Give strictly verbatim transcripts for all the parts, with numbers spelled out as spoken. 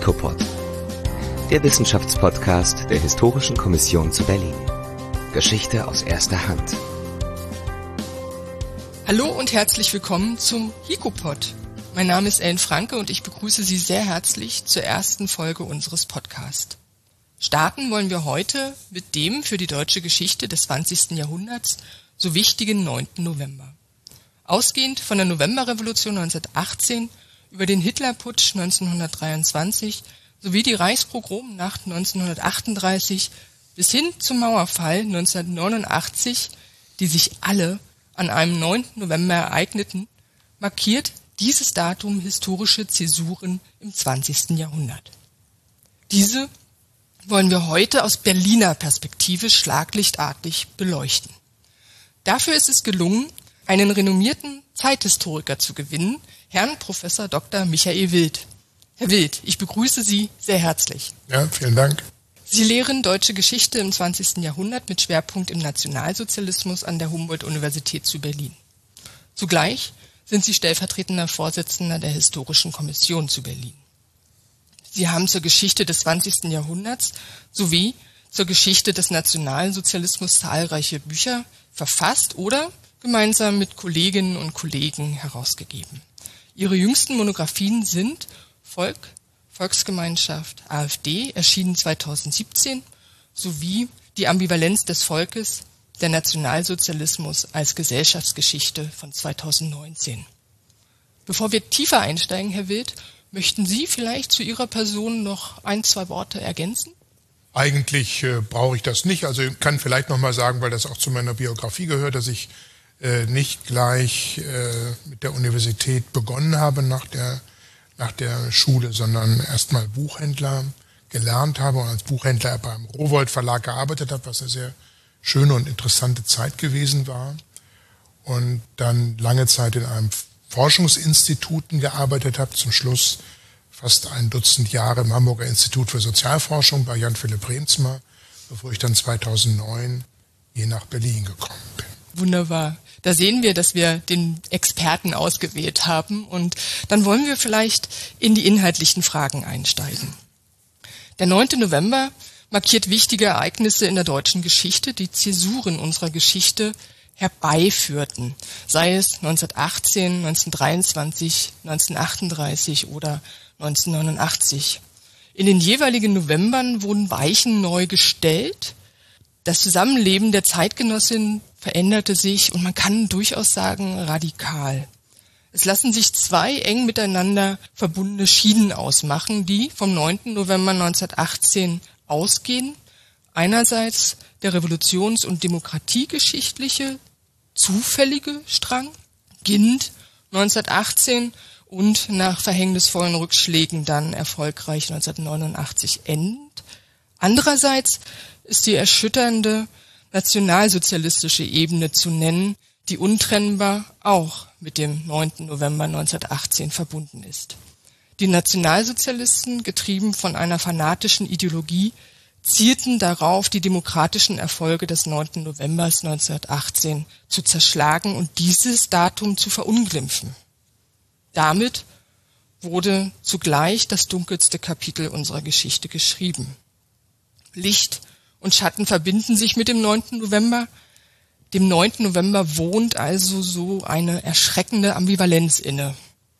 HIKOPOD, der Wissenschaftspodcast der Historischen Kommission zu Berlin. Geschichte aus erster Hand. Hallo und herzlich willkommen zum HIKOPOD. Mein Name ist Ellen Franke und ich begrüße Sie sehr herzlich zur ersten Folge unseres Podcasts. Starten wollen wir heute mit dem für die deutsche Geschichte des zwanzigsten Jahrhunderts so wichtigen neunten November. Ausgehend von der Novemberrevolution neunzehnhundertachtzehn über den Hitlerputsch neunzehnhundertdreiundzwanzig sowie die Reichspogromnacht neunzehnhundertachtunddreißig bis hin zum Mauerfall neunzehnhundertneunundachtzig, die sich alle an einem neunten November ereigneten, markiert dieses Datum historische Zäsuren im zwanzigsten Jahrhundert. Diese wollen wir heute aus Berliner Perspektive schlaglichtartig beleuchten. Dafür ist es gelungen, einen renommierten Zeithistoriker zu gewinnen, Herrn Professor Doktor Michael Wild. Herr Wild, ich begrüße Sie sehr herzlich. Ja, vielen Dank. Sie lehren Deutsche Geschichte im zwanzigsten Jahrhundert mit Schwerpunkt im Nationalsozialismus an der Humboldt-Universität zu Berlin. Zugleich sind Sie stellvertretender Vorsitzender der Historischen Kommission zu Berlin. Sie haben zur Geschichte des zwanzigsten Jahrhunderts sowie zur Geschichte des Nationalsozialismus zahlreiche Bücher verfasst oder gemeinsam mit Kolleginnen und Kollegen herausgegeben. Ihre jüngsten Monographien sind Volk, Volksgemeinschaft, AfD, erschienen zweitausendsiebzehn, sowie Die Ambivalenz des Volkes, der Nationalsozialismus als Gesellschaftsgeschichte von zweitausendneunzehn. Bevor wir tiefer einsteigen, Herr Wild, möchten Sie vielleicht zu Ihrer Person noch ein, zwei Worte ergänzen? Eigentlich äh, brauche ich das nicht. Also ich kann vielleicht noch mal sagen, weil das auch zu meiner Biografie gehört, dass ich äh, nicht gleich äh, mit der Universität begonnen habe nach der, nach der Schule, sondern erstmal Buchhändler gelernt habe und als Buchhändler beim Rowohlt Verlag gearbeitet habe, was eine sehr schöne und interessante Zeit gewesen war. Und dann lange Zeit in einem Forschungsinstituten gearbeitet habe, zum Schluss fast ein Dutzend Jahre im Hamburger Institut für Sozialforschung bei Jan Philipp Reemtsma, bevor ich dann zweitausendneun hier nach Berlin gekommen bin. Wunderbar. Da sehen wir, dass wir den Experten ausgewählt haben und dann wollen wir vielleicht in die inhaltlichen Fragen einsteigen. Der neunte November markiert wichtige Ereignisse in der deutschen Geschichte, die Zäsuren unserer Geschichte herbeiführten, sei es neunzehnhundertachtzehn, neunzehnhundertdreiundzwanzig, neunzehnhundertachtunddreißig oder neunzehnhundertneunundachtzig. In den jeweiligen Novembern wurden Weichen neu gestellt. Das Zusammenleben der Zeitgenossin veränderte sich und man kann durchaus sagen radikal. Es lassen sich zwei eng miteinander verbundene Schienen ausmachen, die vom neunten November neunzehnhundertachtzehn ausgehen. Einerseits der revolutions- und demokratiegeschichtliche, zufällige Strang beginnt neunzehnhundertachtzehn und nach verhängnisvollen Rückschlägen dann erfolgreich neunzehnhundertneunundachtzig endet. Andererseits ist die erschütternde nationalsozialistische Ebene zu nennen, die untrennbar auch mit dem neunten November neunzehnhundertachtzehn verbunden ist. Die Nationalsozialisten, getrieben von einer fanatischen Ideologie, zielten darauf, die demokratischen Erfolge des neunten November neunzehnhundertachtzehn zu zerschlagen und dieses Datum zu verunglimpfen. Damit wurde zugleich das dunkelste Kapitel unserer Geschichte geschrieben. Licht und Schatten verbinden sich mit dem neunten November. Dem neunten November wohnt also so eine erschreckende Ambivalenz inne.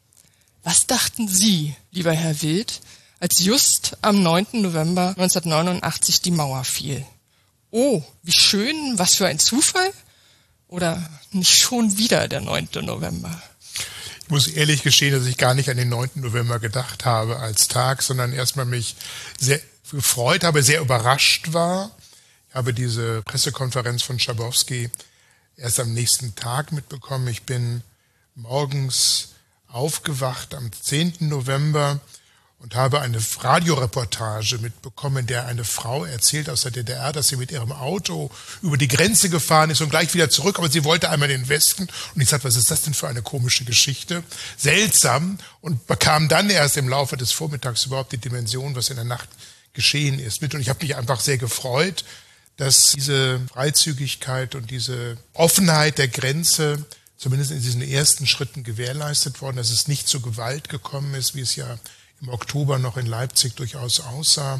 Was dachten Sie, lieber Herr Wild, als just am neunten November neunzehnhundertneunundachtzig die Mauer fiel? Oh, wie schön, was für ein Zufall? Oder nicht schon wieder der neunte November? Ich muss ehrlich gestehen, dass ich gar nicht an den neunten November gedacht habe als Tag, sondern erstmal mich sehr gefreut habe, sehr überrascht war. Ich habe diese Pressekonferenz von Schabowski erst am nächsten Tag mitbekommen. Ich bin morgens aufgewacht am zehnten November und habe eine Radioreportage mitbekommen, in der eine Frau erzählt aus der D D R, dass sie mit ihrem Auto über die Grenze gefahren ist und gleich wieder zurück, aber sie wollte einmal in den Westen. Und ich sagte, was ist das denn für eine komische Geschichte? Seltsam. Und bekam dann erst im Laufe des Vormittags überhaupt die Dimension, was in der Nacht geschehen ist, mit. Und ich habe mich einfach sehr gefreut, dass diese Freizügigkeit und diese Offenheit der Grenze zumindest in diesen ersten Schritten gewährleistet worden, dass es nicht zu Gewalt gekommen ist, wie es ja im Oktober noch in Leipzig durchaus aussah.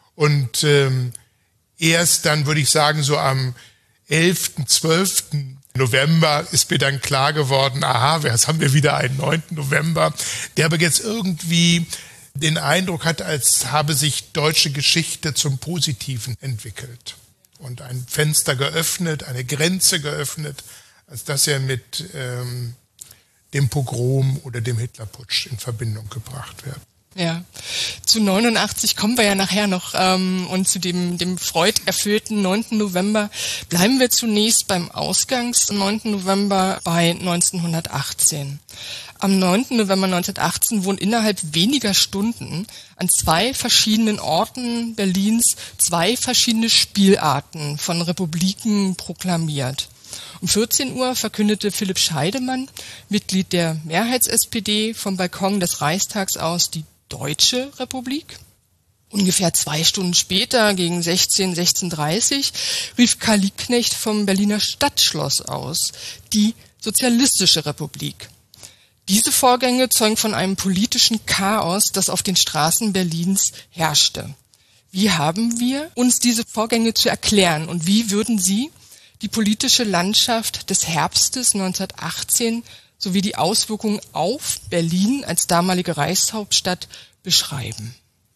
Und ähm, erst dann, würde ich sagen, so am elften, zwölften November ist mir dann klar geworden, aha, jetzt haben wir wieder einen neunten November, der aber jetzt irgendwie den Eindruck hat, als habe sich deutsche Geschichte zum Positiven entwickelt und ein Fenster geöffnet, eine Grenze geöffnet, als dass er mit ähm, dem Pogrom oder dem Hitlerputsch in Verbindung gebracht wird. Ja, zu neunundachtzig kommen wir ja nachher noch ähm, und zu dem, dem Freud-erfüllten neunten November bleiben wir zunächst beim Ausgangs neunten November bei neunzehnhundertachtzehn. Am neunten November neunzehnhundertachtzehn wurden innerhalb weniger Stunden an zwei verschiedenen Orten Berlins zwei verschiedene Spielarten von Republiken proklamiert. Um vierzehn Uhr verkündete Philipp Scheidemann, Mitglied der Mehrheits-S P D, vom Balkon des Reichstags aus die Deutsche Republik. Ungefähr zwei Stunden später, gegen sechzehn, sechzehn Uhr dreißig, rief Karl Liebknecht vom Berliner Stadtschloss aus die Sozialistische Republik. Diese Vorgänge zeugen von einem politischen Chaos, das auf den Straßen Berlins herrschte. Wie haben wir uns diese Vorgänge zu erklären und wie würden Sie die politische Landschaft des Herbstes neunzehnhundertachtzehn sowie die Auswirkungen auf Berlin als damalige Reichshauptstadt beschreiben?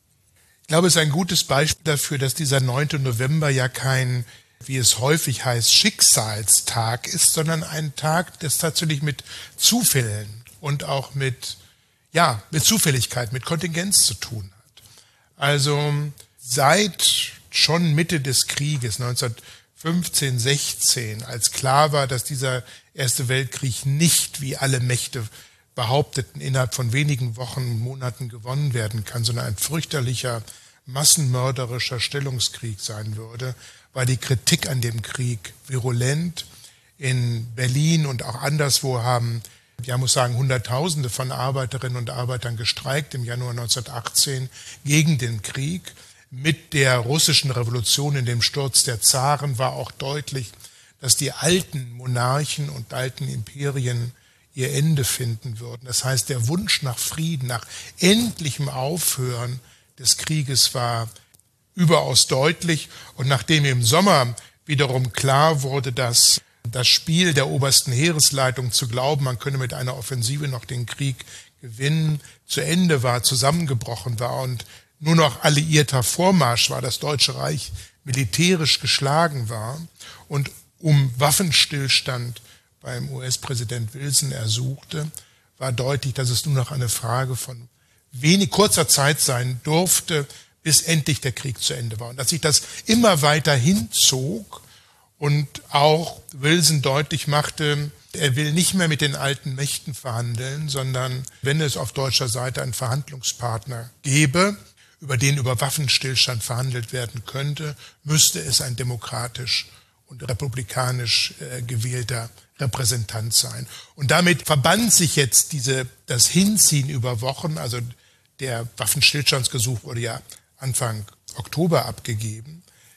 Ich glaube, es ist ein gutes Beispiel dafür, dass dieser neunte November ja kein, wie es häufig heißt, Schicksalstag ist, sondern ein Tag, das tatsächlich mit Zufällen und auch mit, ja, mit Zufälligkeit, mit Kontingenz zu tun hat. Also seit schon Mitte des Krieges, neunzehnhundertfünfzehn, sechzehn, als klar war, dass dieser Erste Weltkrieg nicht, wie alle Mächte behaupteten, innerhalb von wenigen Wochen, Monaten gewonnen werden kann, sondern ein fürchterlicher, massenmörderischer Stellungskrieg sein würde, war die Kritik an dem Krieg virulent. In Berlin und auch anderswo haben, ja, muss sagen, Hunderttausende von Arbeiterinnen und Arbeitern gestreikt im Januar neunzehnhundertachtzehn gegen den Krieg. Mit der russischen Revolution in dem Sturz der Zaren war auch deutlich, dass die alten Monarchen und alten Imperien ihr Ende finden würden. Das heißt, der Wunsch nach Frieden, nach endlichem Aufhören des Krieges war überaus deutlich. Und nachdem im Sommer wiederum klar wurde, dass das Spiel der obersten Heeresleitung zu glauben, man könne mit einer Offensive noch den Krieg gewinnen, zu Ende war, zusammengebrochen war und nur noch alliierter Vormarsch war, das Deutsche Reich militärisch geschlagen war und um Waffenstillstand beim U S-Präsident Wilson ersuchte, war deutlich, dass es nur noch eine Frage von wenig kurzer Zeit sein durfte, bis endlich der Krieg zu Ende war. Und dass sich das immer weiter hinzog und auch Wilson deutlich machte, er will nicht mehr mit den alten Mächten verhandeln, sondern wenn es auf deutscher Seite einen Verhandlungspartner gäbe, über den über Waffenstillstand verhandelt werden könnte, müsste es ein demokratisch und republikanisch äh, gewählter Repräsentant sein. Und damit verband sich jetzt diese, das Hinziehen über Wochen, also der Waffenstillstandsgesuch wurde ja Anfang Oktober abgegeben.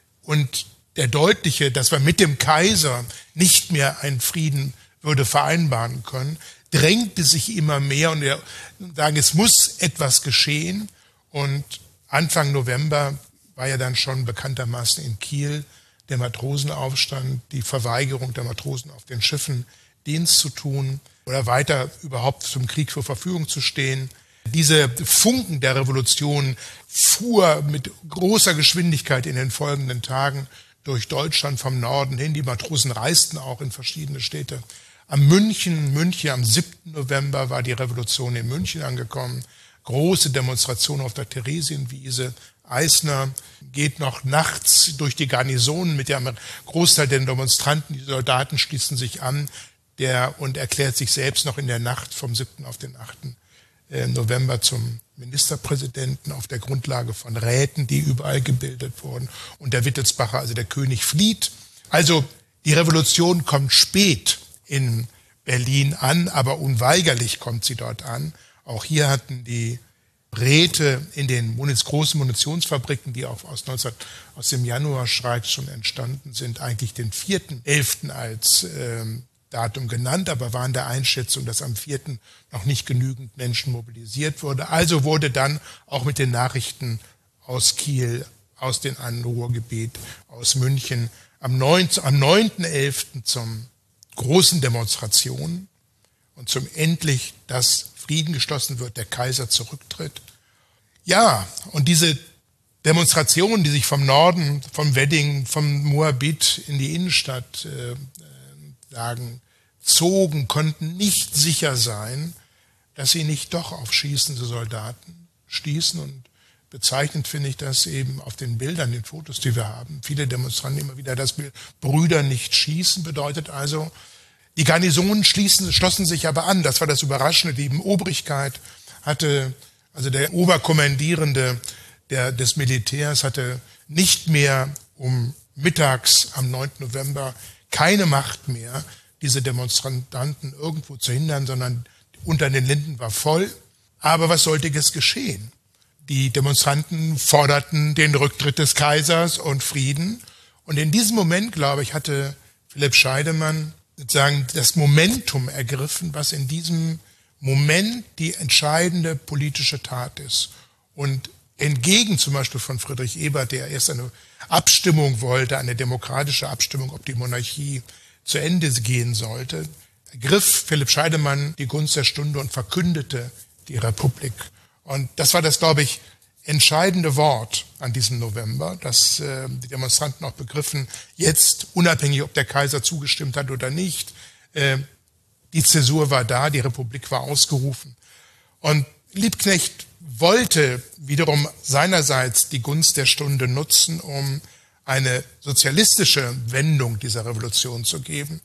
Und der deutliche, dass wir mit dem Kaiser nicht mehr einen Frieden würde vereinbaren können, drängte sich immer mehr und wir sagen, es muss etwas geschehen. Und Anfang November war ja dann schon bekanntermaßen in Kiel der Matrosenaufstand, die Verweigerung der Matrosen auf den Schiffen Dienst zu tun oder weiter überhaupt zum Krieg zur Verfügung zu stehen. Diese Funken der Revolution fuhr mit großer Geschwindigkeit in den folgenden Tagen durch Deutschland vom Norden hin. Die Matrosen reisten auch in verschiedene Städte. Am München, München am siebten November war die Revolution in München angekommen. Große Demonstration auf der Theresienwiese. Eisner geht noch nachts durch die Garnisonen mit dem Großteil der Demonstranten. Die Soldaten schließen sich an der, und erklärt sich selbst noch in der Nacht vom siebten auf den achten November zum Ministerpräsidenten auf der Grundlage von Räten, die überall gebildet wurden. Und der Wittelsbacher, also der König, flieht. Also die Revolution kommt spät in Berlin an, aber unweigerlich kommt sie dort an. Auch hier hatten die Räte in den großen Munitionsfabriken, die auch aus, neunzehn, aus dem Januarstreik schon entstanden sind, eigentlich den vierten elften als äh, Datum genannt, aber waren der Einschätzung, dass am vierten noch nicht genügend Menschen mobilisiert wurde. Also wurde dann auch mit den Nachrichten aus Kiel, aus dem Ruhrgebiet, aus München am neunten elften zum großen Demonstration und zum endlich, dass Frieden geschlossen wird, der Kaiser zurücktritt. Ja, und diese Demonstrationen, die sich vom Norden, vom Wedding, vom Moabit in die Innenstadt äh, sagen, zogen, konnten nicht sicher sein, dass sie nicht doch auf schießende Soldaten stießen. Und bezeichnend finde ich das eben auf den Bildern, den Fotos, die wir haben. Viele Demonstranten immer wieder das Bild, Brüder nicht schießen, bedeutet also, die Garnisonen schließen, schlossen sich aber an. Das war das Überraschende. Die Obrigkeit hatte, also der Oberkommandierende der, des Militärs hatte nicht mehr um mittags am neunten November keine Macht mehr, diese Demonstranten irgendwo zu hindern, sondern unter den Linden war voll. Aber was sollte jetzt geschehen? Die Demonstranten forderten den Rücktritt des Kaisers und Frieden. Und in diesem Moment, glaube ich, hatte Philipp Scheidemann sozusagen das Momentum ergriffen, was in diesem Moment die entscheidende politische Tat ist. Und entgegen zum Beispiel von Friedrich Ebert, der erst eine Abstimmung wollte, eine demokratische Abstimmung, ob die Monarchie zu Ende gehen sollte, ergriff Philipp Scheidemann die Gunst der Stunde und verkündete die Republik. Und das war das, glaube ich, entscheidende Wort an diesem November, dass äh, die Demonstranten auch begriffen, jetzt, unabhängig, ob der Kaiser zugestimmt hat oder nicht, äh, die Zäsur war da, die Republik war ausgerufen. Und Liebknecht wollte wiederum seinerseits die Gunst der Stunde nutzen, um eine sozialistische Wendung dieser Revolution zu geben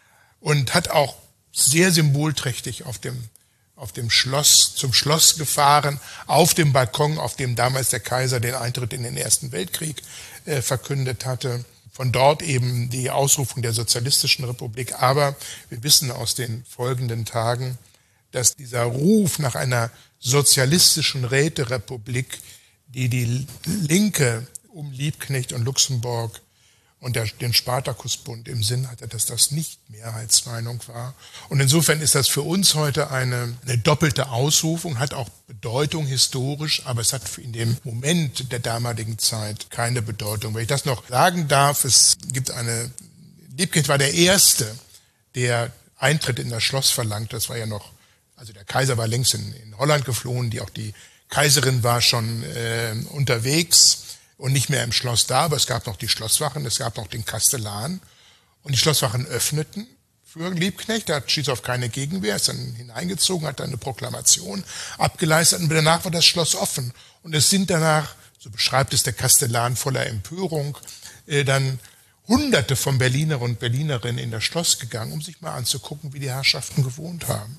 und hat auch sehr symbolträchtig auf dem auf dem Schloss, zum Schloss gefahren, auf dem Balkon, auf dem damals der Kaiser den Eintritt in den Ersten Weltkrieg äh, verkündet hatte. Von dort eben die Ausrufung der Sozialistischen Republik. Aber wir wissen aus den folgenden Tagen, dass dieser Ruf nach einer sozialistischen Räterepublik, die die Linke um Liebknecht und Luxemburg und der, den Spartakusbund im Sinn hatte, dass das nicht Mehrheitsmeinung war. Und insofern ist das für uns heute eine, eine doppelte Ausrufung, hat auch Bedeutung historisch, aber es hat in dem Moment der damaligen Zeit keine Bedeutung. Wenn ich das noch sagen darf, es gibt eine, Liebknecht war der Erste, der Eintritt in das Schloss verlangt. Das war ja noch, also der Kaiser war längst in, in Holland geflohen, die auch die Kaiserin war schon äh, unterwegs und nicht mehr im Schloss da, aber es gab noch die Schlosswachen, es gab noch den Kastellan und die Schlosswachen öffneten für Liebknecht, der stieß auf keine Gegenwehr, ist dann hineingezogen, hat dann eine Proklamation abgeleistet und danach war das Schloss offen und es sind danach, so beschreibt es der Kastellan voller Empörung, äh, dann Hunderte von Berliner und Berlinerinnen in das Schloss gegangen, um sich mal anzugucken, wie die Herrschaften gewohnt haben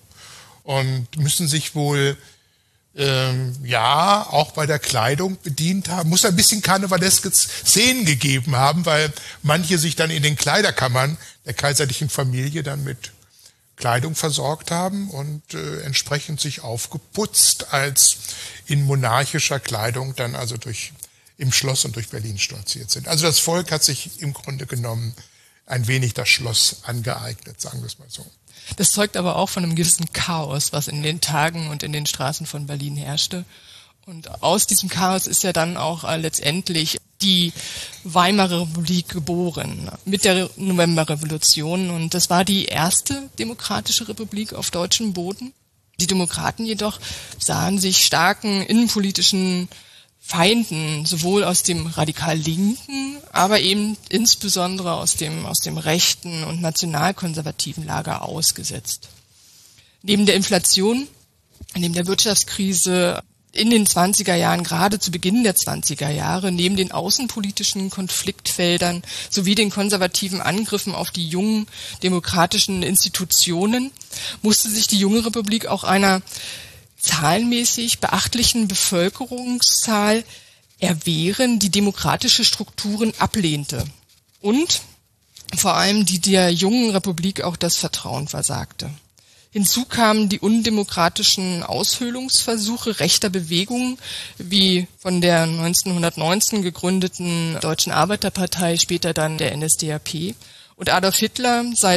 und müssen sich wohl Ähm, ja, auch bei der Kleidung bedient haben. Muss ein bisschen karnevaleske Szenen gegeben haben, weil manche sich dann in den Kleiderkammern der kaiserlichen Familie dann mit Kleidung versorgt haben und äh, entsprechend sich aufgeputzt als in monarchischer Kleidung dann also durch im Schloss und durch Berlin stolziert sind. Also das Volk hat sich im Grunde genommen ein wenig das Schloss angeeignet, sagen wir es mal so. Das zeugt aber auch von einem gewissen Chaos, was in den Tagen und in den Straßen von Berlin herrschte. Und aus diesem Chaos ist ja dann auch äh, letztendlich die Weimarer Republik geboren, mit der Novemberrevolution. Und das war die erste demokratische Republik auf deutschem Boden. Die Demokraten jedoch sahen sich starken innenpolitischen Feinden, sowohl aus dem radikal Linken, aber eben insbesondere aus dem, aus dem rechten und nationalkonservativen Lager ausgesetzt. Neben der Inflation, neben der Wirtschaftskrise in den zwanziger Jahren, gerade zu Beginn der zwanziger Jahre, neben den außenpolitischen Konfliktfeldern sowie den konservativen Angriffen auf die jungen demokratischen Institutionen, musste sich die junge Republik auch einer zahlenmäßig beachtlichen Bevölkerungszahl erwehren, die demokratische Strukturen ablehnte und vor allem die der jungen Republik auch das Vertrauen versagte. Hinzu kamen die undemokratischen Aushöhlungsversuche rechter Bewegungen, wie von der neunzehnhundertneunzehn gegründeten Deutschen Arbeiterpartei, später dann der N S D A P. Und Adolf Hitler, seit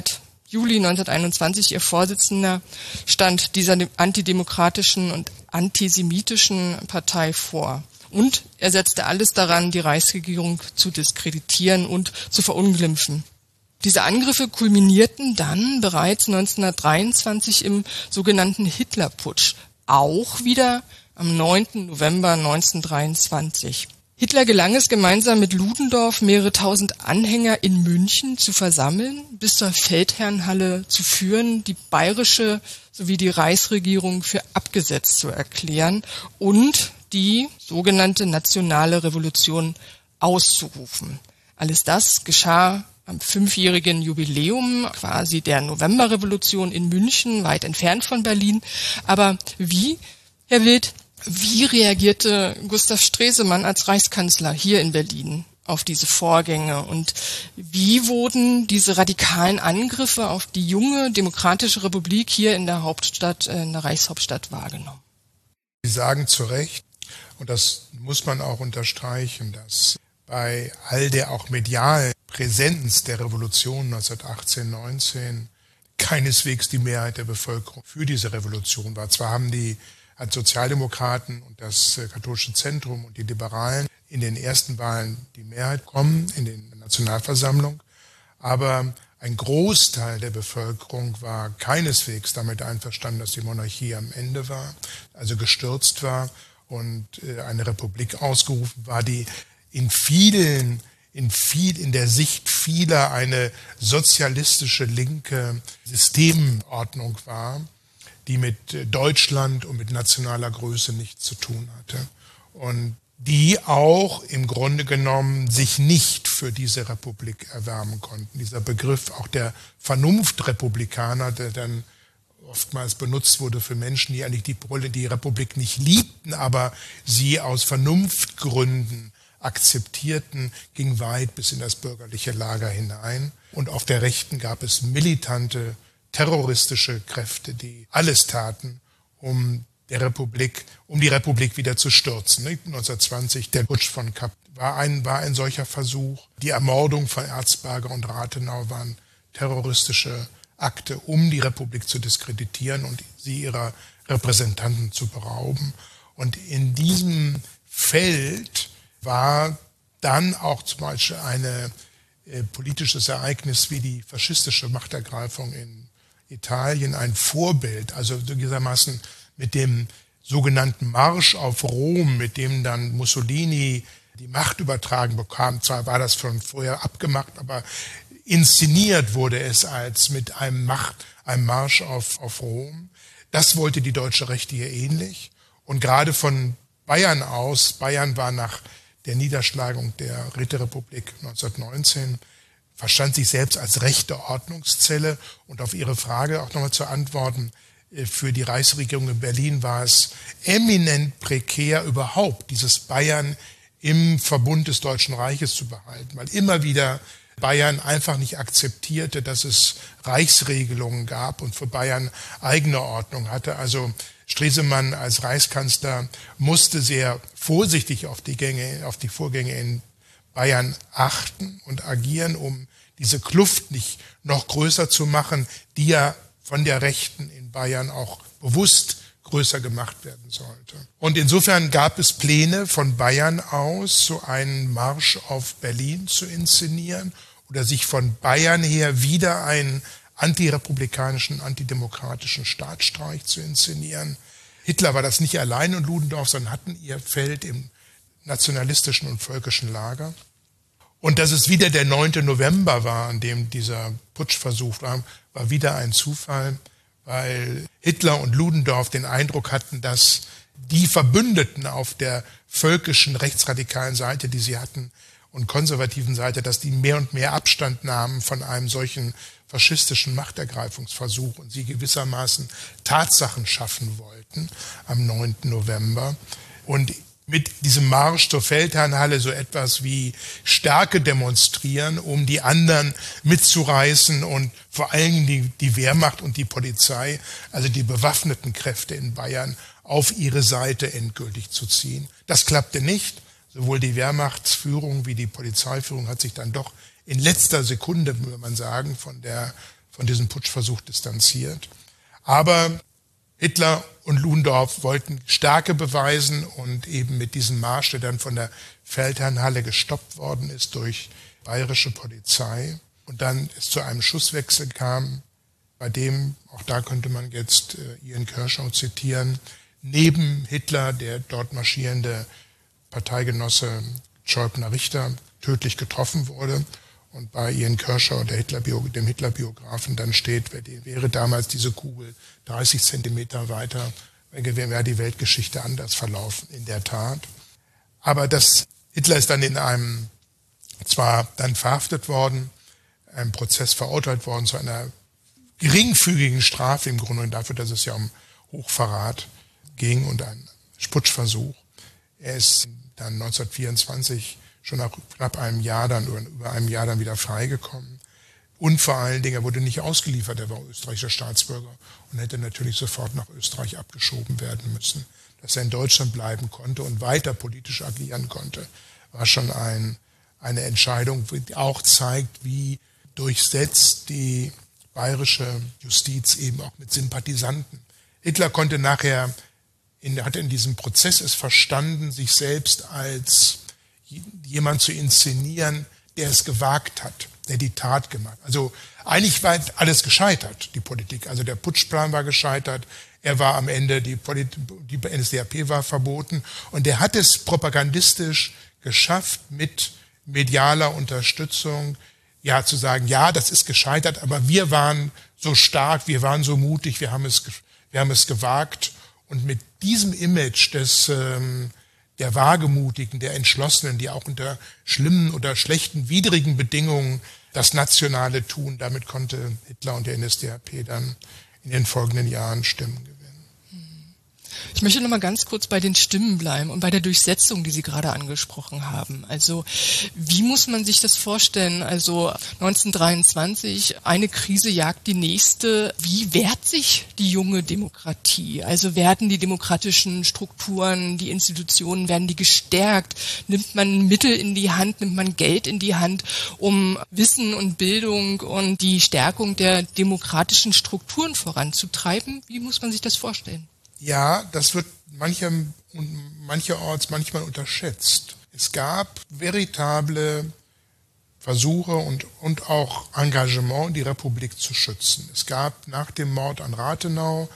Juli neunzehnhunderteinundzwanzig ihr Vorsitzender, stand dieser antidemokratischen und antisemitischen Partei vor. Und er setzte alles daran, die Reichsregierung zu diskreditieren und zu verunglimpfen. Diese Angriffe kulminierten dann bereits neunzehnhundertdreiundzwanzig im sogenannten Hitlerputsch, auch wieder am neunten November neunzehnhundertdreiundzwanzig. Hitler gelang es, gemeinsam mit Ludendorff mehrere tausend Anhänger in München zu versammeln, bis zur Feldherrnhalle zu führen, die bayerische sowie die Reichsregierung für abgesetzt zu erklären und die sogenannte Nationale Revolution auszurufen. Alles das geschah am fünfjährigen Jubiläum quasi der Novemberrevolution in München, weit entfernt von Berlin. Aber wie, Herr Wild, wie reagierte Gustav Stresemann als Reichskanzler hier in Berlin auf diese Vorgänge und wie wurden diese radikalen Angriffe auf die junge demokratische Republik hier in der Hauptstadt, in der Reichshauptstadt wahrgenommen? Sie sagen zu Recht, und das muss man auch unterstreichen, dass bei all der auch medialen Präsenz der Revolution neunzehnhundertachtzehn, neunzehn keineswegs die Mehrheit der Bevölkerung für diese Revolution war. Zwar haben die als Sozialdemokraten und das katholische Zentrum und die Liberalen in den ersten Wahlen die Mehrheit bekommen, in den Nationalversammlung, aber ein Großteil der Bevölkerung war keineswegs damit einverstanden, dass die Monarchie am Ende war, also gestürzt war und eine Republik ausgerufen war, die in vielen, in viel, in der Sicht vieler eine sozialistische linke Systemordnung war, die mit Deutschland und mit nationaler Größe nichts zu tun hatte und die auch im Grunde genommen sich nicht für diese Republik erwärmen konnten. Dieser Begriff auch der Vernunftrepublikaner, der dann oftmals benutzt wurde für Menschen, die eigentlich die, die Republik nicht liebten, aber sie aus Vernunftgründen akzeptierten, ging weit bis in das bürgerliche Lager hinein. Und auf der Rechten gab es militante, terroristische Kräfte, die alles taten, um der Republik, um die Republik wieder zu stürzen. neunzehnhundertzwanzig, der Putsch von Kapp war ein, war ein solcher Versuch. Die Ermordung von Erzberger und Rathenau waren terroristische Akte, um die Republik zu diskreditieren und sie ihrer Repräsentanten zu berauben. Und in diesem Feld war dann auch zum Beispiel ein äh, politisches Ereignis wie die faschistische Machtergreifung in Italien ein Vorbild, also gewissermaßen mit dem sogenannten Marsch auf Rom, mit dem dann Mussolini die Macht übertragen bekam. Zwar war das schon vorher abgemacht, aber inszeniert wurde es als mit einem Macht, einem Marsch auf, auf Rom. Das wollte die deutsche Rechte hier ähnlich. Und gerade von Bayern aus, Bayern war nach der Niederschlagung der Räterepublik neunzehnhundertneunzehn, verstand sich selbst als rechte Ordnungszelle. Und auf Ihre Frage auch nochmal zu antworten, für die Reichsregierung in Berlin war es eminent prekär, überhaupt dieses Bayern im Verbund des Deutschen Reiches zu behalten, weil immer wieder Bayern einfach nicht akzeptierte, dass es Reichsregelungen gab und für Bayern eigene Ordnung hatte. Also Stresemann als Reichskanzler musste sehr vorsichtig auf die Gänge, auf die Vorgänge in Bayern achten und agieren, um diese Kluft nicht noch größer zu machen, die ja von der Rechten in Bayern auch bewusst größer gemacht werden sollte. Und insofern gab es Pläne von Bayern aus, so einen Marsch auf Berlin zu inszenieren oder sich von Bayern her wieder einen antirepublikanischen, antidemokratischen Staatsstreich zu inszenieren. Hitler war das nicht allein und Ludendorff, sondern hatten ihr Feld im nationalistischen und völkischen Lager. Und dass es wieder der neunte November war, an dem dieser Putschversuch war, war wieder ein Zufall, weil Hitler und Ludendorff den Eindruck hatten, dass die Verbündeten auf der völkischen rechtsradikalen Seite, die sie hatten, und konservativen Seite, dass die mehr und mehr Abstand nahmen von einem solchen faschistischen Machtergreifungsversuch und sie gewissermaßen Tatsachen schaffen wollten am neunten November. Und mit diesem Marsch zur Feldherrnhalle so etwas wie Stärke demonstrieren, um die anderen mitzureißen und vor allem die, die Wehrmacht und die Polizei, also die bewaffneten Kräfte in Bayern, auf ihre Seite endgültig zu ziehen. Das klappte nicht. Sowohl die Wehrmachtsführung wie die Polizeiführung hat sich dann doch in letzter Sekunde, würde man sagen, von der von diesem Putschversuch distanziert. Aber Hitler und Ludendorff wollten Stärke beweisen und eben mit diesem Marsch, der dann von der Feldherrnhalle gestoppt worden ist durch bayerische Polizei und dann es zu einem Schusswechsel kam, bei dem, auch da könnte man jetzt äh, Ian Kershaw zitieren, neben Hitler der dort marschierende Parteigenosse Scheubner-Richter tödlich getroffen wurde. Und bei Ian Kershaw, der Hitler, dem Hitler-Biografen, dann steht, wäre damals diese Kugel dreißig Zentimeter weiter, wäre die Weltgeschichte anders verlaufen, in der Tat. Aber das, Hitler ist dann in einem, zwar dann verhaftet worden, einem Prozess verurteilt worden zu einer geringfügigen Strafe im Grunde dafür, dass es ja um Hochverrat ging und einen Putschversuch. Er ist dann neunzehnhundertvierundzwanzig schon nach knapp einem Jahr dann, über, über einem Jahr dann wieder freigekommen. Und vor allen Dingen, er wurde nicht ausgeliefert, er war österreichischer Staatsbürger und hätte natürlich sofort nach Österreich abgeschoben werden müssen. Dass er in Deutschland bleiben konnte und weiter politisch agieren konnte, war schon ein, eine Entscheidung, die auch zeigt, wie durchsetzt die bayerische Justiz eben auch mit Sympathisanten. Hitler konnte nachher, in, hat in diesem Prozess es verstanden, sich selbst als jemand zu inszenieren, der es gewagt hat, der die Tat gemacht hat. Also eigentlich war alles gescheitert, die Politik. Also der Putschplan war gescheitert, er war am Ende, die, Polit- die N S D A P war verboten und er hat es propagandistisch geschafft, mit medialer Unterstützung ja zu sagen, ja, das ist gescheitert, aber wir waren so stark, wir waren so mutig, wir haben es, wir haben es gewagt und mit diesem Image des ähm, der Wagemutigen, der Entschlossenen, die auch unter schlimmen oder schlechten, widrigen Bedingungen das Nationale tun. Damit konnte Hitler und der N S D A P dann in den folgenden Jahren Stimmen gewinnen. Ich möchte noch mal ganz kurz bei den Stimmen bleiben und bei der Durchsetzung, die Sie gerade angesprochen haben. Also wie muss man sich das vorstellen? Also neunzehnhundertdreiundzwanzig, eine Krise jagt die nächste. Wie wehrt sich die junge Demokratie? Also werden die demokratischen Strukturen, die Institutionen, werden die gestärkt? Nimmt man Mittel in die Hand, nimmt man Geld in die Hand, um Wissen und Bildung und die Stärkung der demokratischen Strukturen voranzutreiben? Wie muss man sich das vorstellen? Ja, das wird manchem, mancherorts manchmal unterschätzt. Es gab veritable Versuche und, und auch Engagement, die Republik zu schützen. Es gab nach dem Mord an Rathenau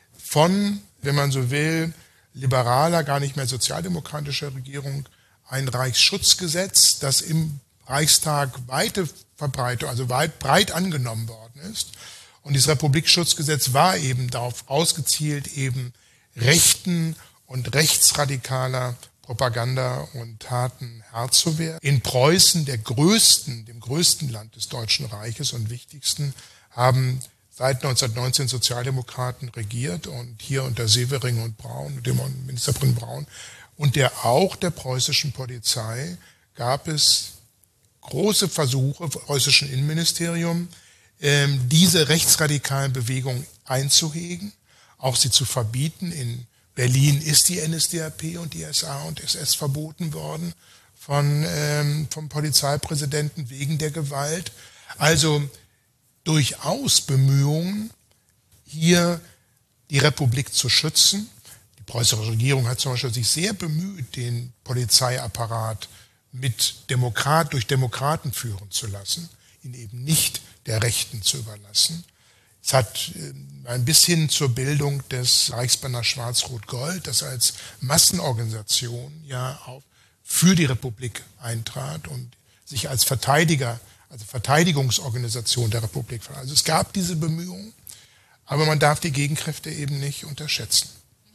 von, wenn man so will, liberaler, gar nicht mehr sozialdemokratischer Regierung ein Reichsschutzgesetz, das im Reichstag weite Verbreitung, also weit breit angenommen worden ist. Und dieses Republikschutzgesetz war eben darauf ausgezielt, eben rechten und rechtsradikaler Propaganda und Taten Herr zu werden. In Preußen, der größten, dem größten Land des Deutschen Reiches und wichtigsten, haben seit neunzehnhundertneunzehn Sozialdemokraten regiert und hier unter Severing und Braun, dem Ministerpräsident Braun und der auch der preußischen Polizei gab es große Versuche im preußischen Innenministerium, diese rechtsradikalen Bewegungen einzuhegen, auch sie zu verbieten. In Berlin ist die N S D A P und die S A und S S verboten worden von, ähm, vom Polizeipräsidenten wegen der Gewalt. Also durchaus Bemühungen, hier die Republik zu schützen. Die preußische Regierung hat zum Beispiel sich sehr bemüht, den Polizeiapparat mit Demokrat, durch Demokraten führen zu lassen, ihn eben nicht der Rechten zu überlassen. Es hat ein bisschen zur Bildung des Reichsbanner Schwarz-Rot-Gold, das als Massenorganisation ja auch für die Republik eintrat und sich als Verteidiger, also Verteidigungsorganisation der Republik versteht. Also es gab diese Bemühungen, aber man darf die Gegenkräfte eben nicht unterschätzen.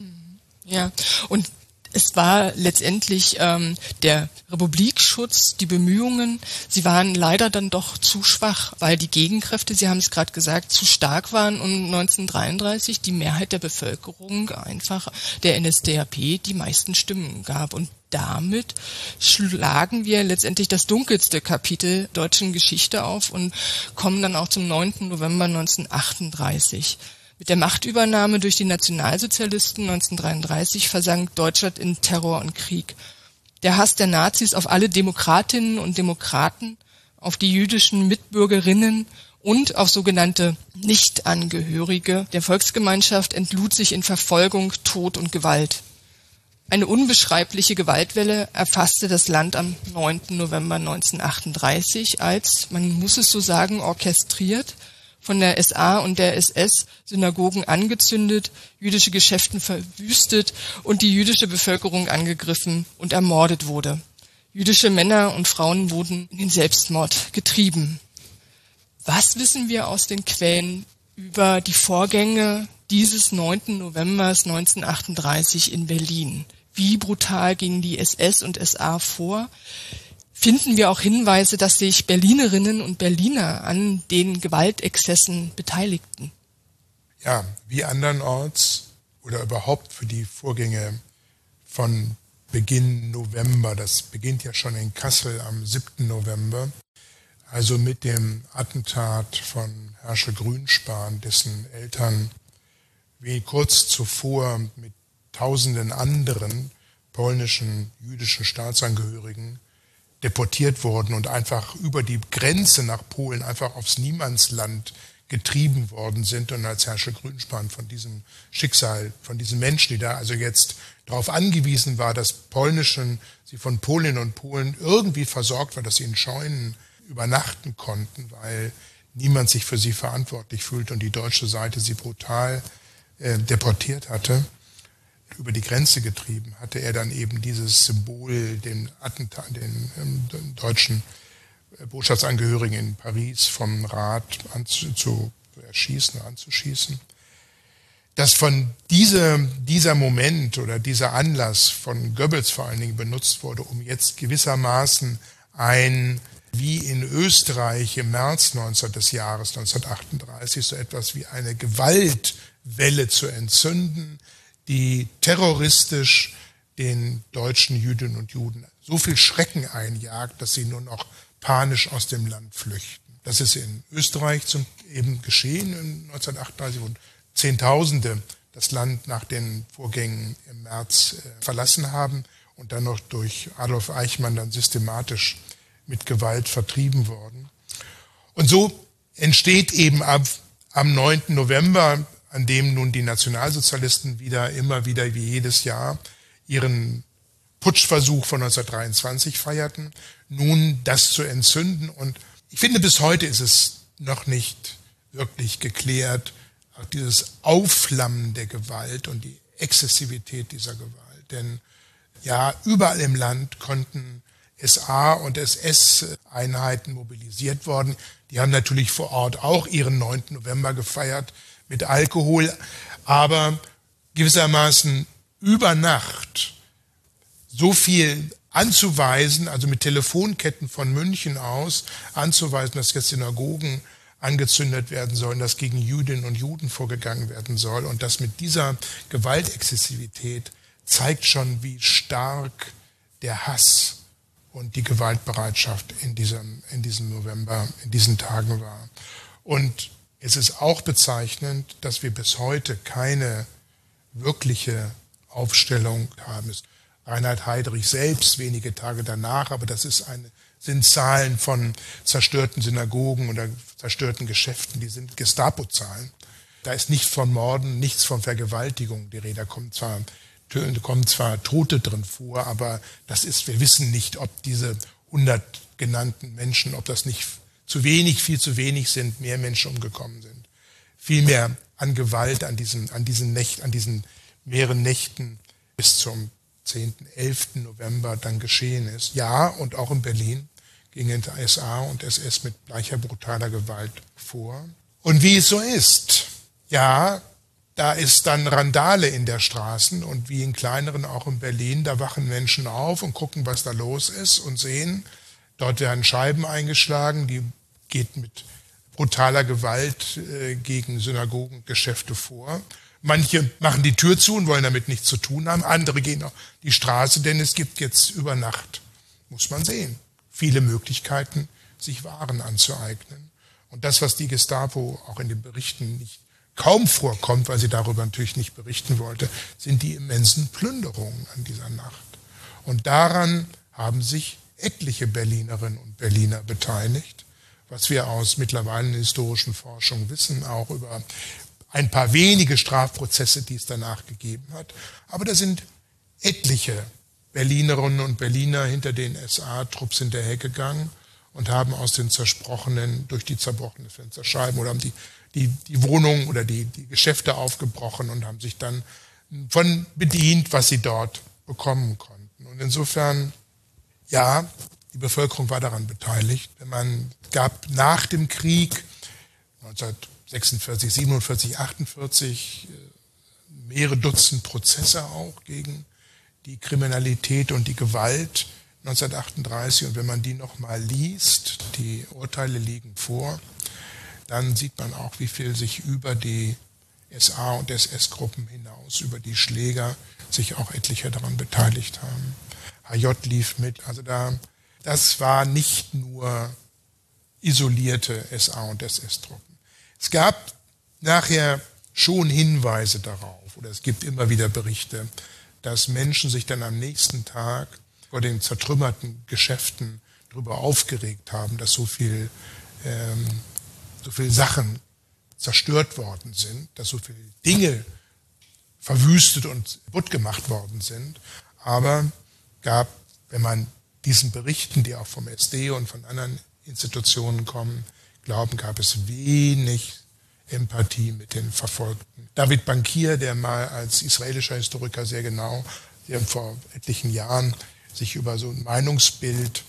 Ja, und es war letztendlich ähm, der Republikschutz, die Bemühungen, sie waren leider dann doch zu schwach, weil die Gegenkräfte, Sie haben es gerade gesagt, zu stark waren und neunzehnhundertdreiunddreißig die Mehrheit der Bevölkerung einfach der N S D A P die meisten Stimmen gab. Und damit schlagen wir letztendlich das dunkelste Kapitel deutschen Geschichte auf und kommen dann auch zum neunten November neunzehnhundertachtunddreißig. Mit der Machtübernahme durch die Nationalsozialisten neunzehnhundertdreiunddreißig versank Deutschland in Terror und Krieg. Der Hass der Nazis auf alle Demokratinnen und Demokraten, auf die jüdischen Mitbürgerinnen und auf sogenannte Nichtangehörige der Volksgemeinschaft entlud sich in Verfolgung, Tod und Gewalt. Eine unbeschreibliche Gewaltwelle erfasste das Land am neunten November neunzehnhundertachtunddreißig als, man muss es so sagen, orchestriert, von der S A und der S S Synagogen angezündet, jüdische Geschäfte verwüstet und die jüdische Bevölkerung angegriffen und ermordet wurde. Jüdische Männer und Frauen wurden in den Selbstmord getrieben. Was wissen wir aus den Quellen über die Vorgänge dieses neunten November neunzehnhundertachtunddreißig in Berlin? Wie brutal gingen die S S und S A vor? Finden wir auch Hinweise, dass sich Berlinerinnen und Berliner an den Gewaltexzessen beteiligten? Ja, wie andernorts oder überhaupt für die Vorgänge von Beginn November, das beginnt ja schon in Kassel am siebten November, also mit dem Attentat von Herschel Grünspan, dessen Eltern wie kurz zuvor mit tausenden anderen polnischen jüdischen Staatsangehörigen deportiert wurden und einfach über die Grenze nach Polen einfach aufs Niemandsland getrieben worden sind und als Herschel Grünspan von diesem Schicksal, von diesen Menschen, die da also jetzt darauf angewiesen war, dass Polnischen, sie von Polinnen und Polen irgendwie versorgt war, dass sie in Scheunen übernachten konnten, weil niemand sich für sie verantwortlich fühlte und die deutsche Seite sie brutal äh, deportiert hatte, über die Grenze getrieben, hatte er dann eben dieses Symbol, den Attentat, den, ähm, den deutschen Botschaftsangehörigen in Paris vom Rat anzu, zu erschießen, anzuschießen. Dass von dieser, dieser Moment oder dieser Anlass von Goebbels vor allen Dingen benutzt wurde, um jetzt gewissermaßen ein, wie in Österreich im März neunzehnten des Jahres neunzehnhundertachtunddreißig, so etwas wie eine Gewaltwelle zu entzünden, die terroristisch den deutschen Jüdinnen und Juden so viel Schrecken einjagt, dass sie nur noch panisch aus dem Land flüchten. Das ist in Österreich zum, eben geschehen in neunzehnhundertachtunddreißig, wo Zehntausende das Land nach den Vorgängen im März äh, verlassen haben und dann noch durch Adolf Eichmann dann systematisch mit Gewalt vertrieben worden. Und so entsteht eben ab, am neunten November, an dem nun die Nationalsozialisten wieder immer wieder wie jedes Jahr ihren Putschversuch von neunzehnhundertdreiundzwanzig feierten, nun das zu entzünden. Und ich finde, bis heute ist es noch nicht wirklich geklärt, auch dieses Aufflammen der Gewalt und die Exzessivität dieser Gewalt. Denn ja, überall im Land konnten S A und S S-Einheiten mobilisiert worden. Die haben natürlich vor Ort auch ihren neunten November gefeiert mit Alkohol, aber gewissermaßen über Nacht so viel anzuweisen, also mit Telefonketten von München aus anzuweisen, dass jetzt Synagogen angezündet werden sollen, dass gegen Jüdinnen und Juden vorgegangen werden soll. Und das mit dieser Gewaltexzessivität zeigt schon, wie stark der Hass und die Gewaltbereitschaft in diesem, in diesem November, in diesen Tagen war. Und es ist auch bezeichnend, dass wir bis heute keine wirkliche Aufstellung haben. Reinhard Heydrich selbst wenige Tage danach, aber das ist eine, sind Zahlen von zerstörten Synagogen oder zerstörten Geschäften, die sind Gestapo-Zahlen. Da ist nicht von Morden, nichts von Vergewaltigung die Rede. Da kommen zwar, kommen zwar Tote drin vor, aber das ist, wir wissen nicht, ob diese hundert genannten Menschen, ob das nicht zu wenig, viel zu wenig sind, mehr Menschen umgekommen sind. Vielmehr an Gewalt an diesen, an diesen Nächten, an diesen mehreren Nächten bis zum zehnten, elften November dann geschehen ist. Ja, und auch in Berlin gingen S A und S S mit gleicher brutaler Gewalt vor. Und wie es so ist, ja, da ist dann Randale in der Straßen und wie in kleineren auch in Berlin, da wachen Menschen auf und gucken, was da los ist und sehen, dort werden Scheiben eingeschlagen, die geht mit brutaler Gewalt äh, gegen Synagogengeschäfte vor. Manche machen die Tür zu und wollen damit nichts zu tun haben. Andere gehen auf die Straße, denn es gibt jetzt über Nacht, muss man sehen, viele Möglichkeiten, sich Waren anzueignen. Und das, was die Gestapo auch in den Berichten nicht kaum vorkommt, weil sie darüber natürlich nicht berichten wollte, sind die immensen Plünderungen an dieser Nacht. Und daran haben sich etliche Berlinerinnen und Berliner beteiligt, was wir aus mittlerweile historischen Forschung wissen, auch über ein paar wenige Strafprozesse, die es danach gegeben hat. Aber da sind etliche Berlinerinnen und Berliner hinter den S A-Trupps hinterhergegangen und haben aus den zersprochenen, durch die zerbrochenen Fensterscheiben oder haben die, die, die Wohnungen oder die, die Geschäfte aufgebrochen und haben sich dann von bedient, was sie dort bekommen konnten. Und insofern, ja, die Bevölkerung war daran beteiligt. Man gab nach dem Krieg neunzehnhundertsechsundvierzig, siebenundvierzig, achtundvierzig mehrere Dutzend Prozesse auch gegen die Kriminalität und die Gewalt neunzehnhundertachtunddreißig. Und wenn man die nochmal liest, die Urteile liegen vor, dann sieht man auch, wie viel sich über die S A- und S S-Gruppen hinaus, über die Schläger, sich auch etliche daran beteiligt haben. H J lief mit. Also da, das war nicht nur isolierte S A- und S S-Truppen. Es gab nachher schon Hinweise darauf, oder es gibt immer wieder Berichte, dass Menschen sich dann am nächsten Tag vor den zertrümmerten Geschäften darüber aufgeregt haben, dass so viel, ähm, so viel Sachen zerstört worden sind, dass so viele Dinge verwüstet und kaputt gemacht worden sind. Aber gab, wenn man diesen Berichten, die auch vom S D und von anderen Institutionen kommen, glauben, gab es wenig Empathie mit den Verfolgten. David Bankir, der mal als israelischer Historiker sehr genau, der vor etlichen Jahren sich über so ein Meinungsbild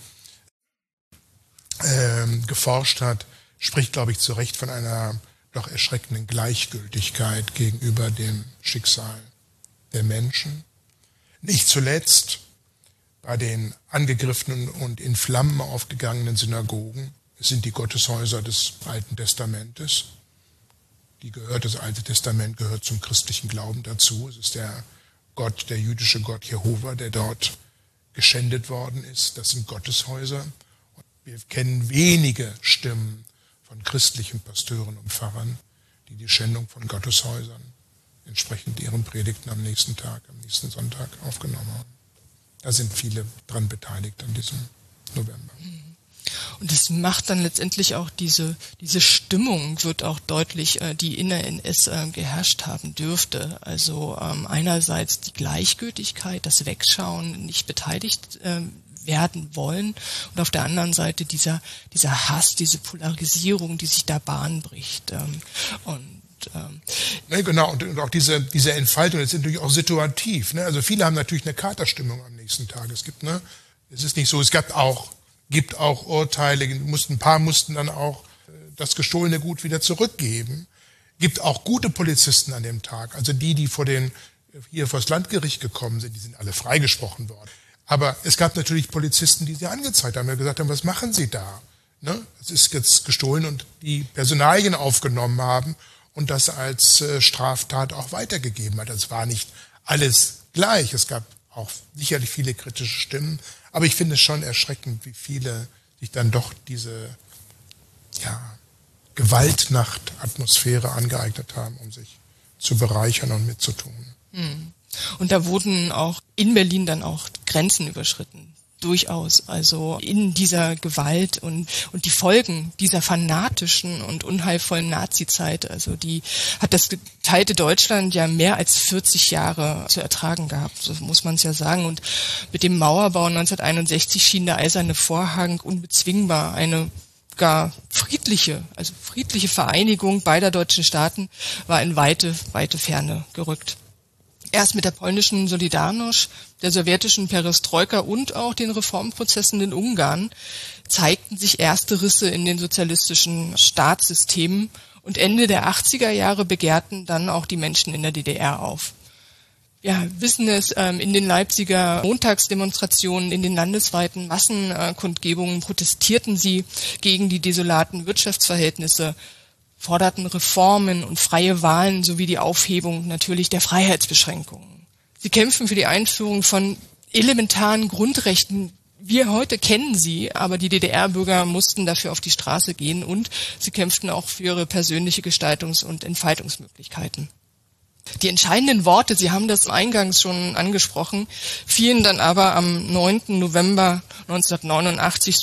ähm, geforscht hat, spricht, glaube ich, zu Recht von einer doch erschreckenden Gleichgültigkeit gegenüber dem Schicksal der Menschen. Nicht zuletzt bei den angegriffenen und in Flammen aufgegangenen Synagogen. Es sind die Gotteshäuser des Alten Testamentes. Die gehört, das Alte Testament gehört zum christlichen Glauben dazu. Es ist der Gott, der jüdische Gott Jehova, der dort geschändet worden ist. Das sind Gotteshäuser. Und wir kennen wenige Stimmen von christlichen Pasteuren und Pfarrern, die die Schändung von Gotteshäusern entsprechend ihren Predigten am nächsten Tag, am nächsten Sonntag aufgenommen haben. Da sind viele dran beteiligt an diesem November. Und das macht dann letztendlich auch diese diese Stimmung, wird auch deutlich, die in der N S geherrscht haben dürfte. Also ähm, einerseits die Gleichgültigkeit, das Wegschauen, nicht beteiligt ähm, werden wollen, und auf der anderen Seite dieser dieser Hass, diese Polarisierung, die sich da Bahn bricht. Ähm, und ähm, ja, genau, und, und auch diese diese Entfaltung ist natürlich auch situativ. Ne? Also viele haben natürlich eine Katerstimmung am nächsten Tag. Es gibt, ne, es ist nicht so, es gab auch gibt auch Urteile, mussten, ein paar mussten dann auch das gestohlene Gut wieder zurückgeben. Gibt auch gute Polizisten an dem Tag, also die, die vor den, hier vor das Landgericht gekommen sind, die sind alle freigesprochen worden. Aber es gab natürlich Polizisten, die sie angezeigt haben, die gesagt haben, was machen Sie da? Ne? Es ist jetzt gestohlen, und die Personalien aufgenommen haben und das als äh, Straftat auch weitergegeben hat. Es war nicht alles gleich. Es gab auch sicherlich viele kritische Stimmen. Aber ich finde es schon erschreckend, wie viele sich dann doch diese ja, Gewaltnacht-Atmosphäre angeeignet haben, um sich zu bereichern und mitzutun. Und da wurden auch in Berlin dann auch Grenzen überschritten. Durchaus, also in dieser Gewalt und und die Folgen dieser fanatischen und unheilvollen Nazizeit, also die hat das geteilte Deutschland ja mehr als vierzig Jahre zu ertragen gehabt, so muss man es ja sagen. Und mit dem Mauerbau neunzehnhunderteinundsechzig schien der eiserne Vorhang unbezwingbar. Eine gar friedliche, also friedliche Vereinigung beider deutschen Staaten war in weite, weite Ferne gerückt. Erst mit der polnischen Solidarność, der sowjetischen Perestroika und auch den Reformprozessen in Ungarn zeigten sich erste Risse in den sozialistischen Staatssystemen, und Ende der achtziger Jahre begehrten dann auch die Menschen in der D D R auf. Wir wissen es, in den Leipziger Montagsdemonstrationen, in den landesweiten Massenkundgebungen protestierten sie gegen die desolaten Wirtschaftsverhältnisse, forderten Reformen und freie Wahlen sowie die Aufhebung natürlich der Freiheitsbeschränkungen. Sie kämpfen für die Einführung von elementaren Grundrechten. Wir heute kennen sie, aber die D D R-Bürger mussten dafür auf die Straße gehen, und sie kämpften auch für ihre persönliche Gestaltungs- und Entfaltungsmöglichkeiten. Die entscheidenden Worte, Sie haben das eingangs schon angesprochen, fielen dann aber am neunten November neunzehnhundertneunundachtzig so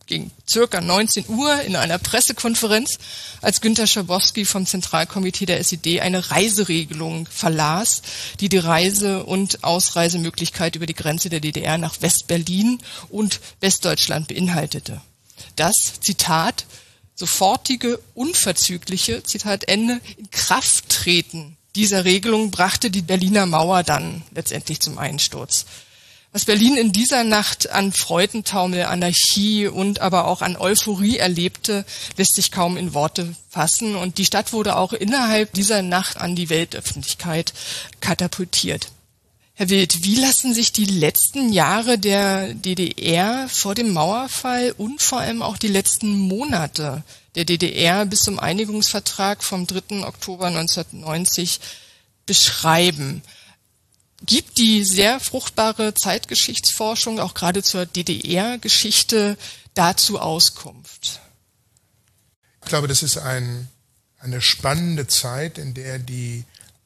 gegen circa neunzehn Uhr in einer Pressekonferenz, als Günter Schabowski vom Zentralkomitee der S E D eine Reiseregelung verlas, die die Reise- und Ausreisemöglichkeit über die Grenze der D D R nach West-Berlin und Westdeutschland beinhaltete. Das, Zitat, sofortige, unverzügliche, Zitat Ende, Inkrafttreten dieser Regelung brachte die Berliner Mauer dann letztendlich zum Einsturz. Was Berlin in dieser Nacht an Freudentaumel, Anarchie und aber auch an Euphorie erlebte, lässt sich kaum in Worte fassen. Und die Stadt wurde auch innerhalb dieser Nacht an die Weltöffentlichkeit katapultiert. Herr Wild, wie lassen sich die letzten Jahre der D D R vor dem Mauerfall und vor allem auch die letzten Monate der D D R bis zum Einigungsvertrag vom dritten Oktober neunzehnhundertneunzig beschreiben? Gibt die sehr fruchtbare Zeitgeschichtsforschung auch gerade zur D D R-Geschichte dazu Auskunft? Ich glaube, das ist ein, eine spannende Zeit, in der die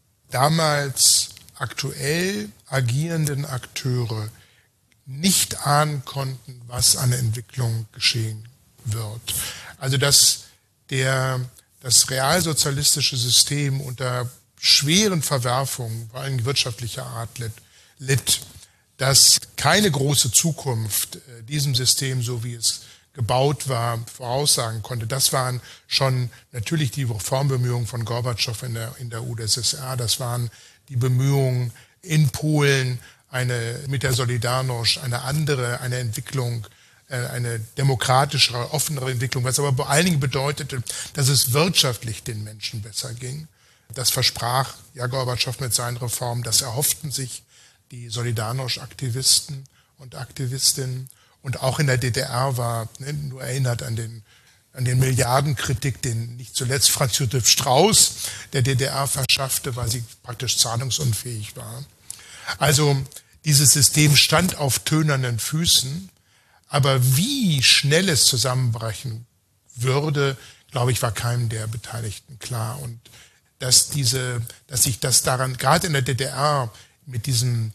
damals aktuell agierenden Akteure nicht ahnen konnten, was an Entwicklung geschehen wird. Also dass der, das realsozialistische System unter schweren Verwerfungen, vor allem wirtschaftlicher Art, litt, litt, dass keine große Zukunft äh, diesem System, so wie es gebaut war, voraussagen konnte. Das waren schon natürlich die Reformbemühungen von Gorbatschow in der, in der U d S S R, das waren die Bemühungen in Polen, eine, mit der Solidarność, eine andere, eine Entwicklung, äh, eine demokratischere, offenere Entwicklung, was aber vor allen Dingen bedeutete, dass es wirtschaftlich den Menschen besser ging. Das versprach ja Gorbatschow mit seinen Reformen, das erhofften sich die Solidarność-Aktivisten und Aktivistinnen. Und auch in der D D R war, ne, nur erinnert an den, an den Milliardenkritik, den nicht zuletzt Franz Josef Strauß der D D R verschaffte, weil sie praktisch zahlungsunfähig war. Also dieses System stand auf tönernen Füßen, aber wie schnell es zusammenbrechen würde, glaube ich, war keinem der Beteiligten klar. Und dass diese, dass sich das daran, gerade in der D D R, mit diesem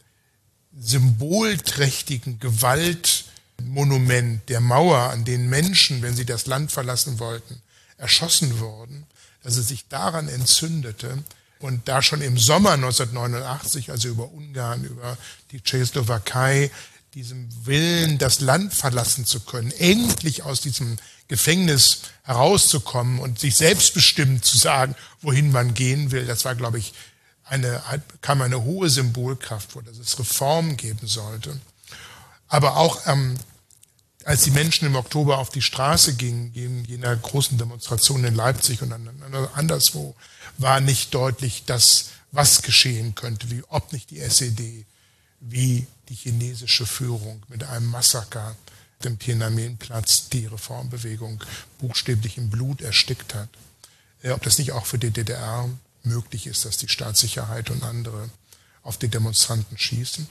symbolträchtigen Gewaltmonument der Mauer, an den Menschen, wenn sie das Land verlassen wollten, erschossen wurden, dass es sich daran entzündete und da schon im Sommer neunzehnhundertneunundachtzig, also über Ungarn, über die Tschechoslowakei, diesem Willen, das Land verlassen zu können, endlich aus diesem Gefängnis herauszukommen und sich selbstbestimmt zu sagen, wohin man gehen will, das war, glaube ich, eine, kam eine hohe Symbolkraft vor, dass es Reformen geben sollte. Aber auch ähm, als die Menschen im Oktober auf die Straße gingen, in jener großen Demonstration in Leipzig und anderswo, war nicht deutlich, dass was geschehen könnte, wie ob nicht die S E D, wie die chinesische Führung mit einem Massaker dem Tiananmen-Platz die Reformbewegung buchstäblich im Blut erstickt hat. Ob das nicht auch für die D D R möglich ist, dass die Staatssicherheit und andere auf die Demonstranten schießen.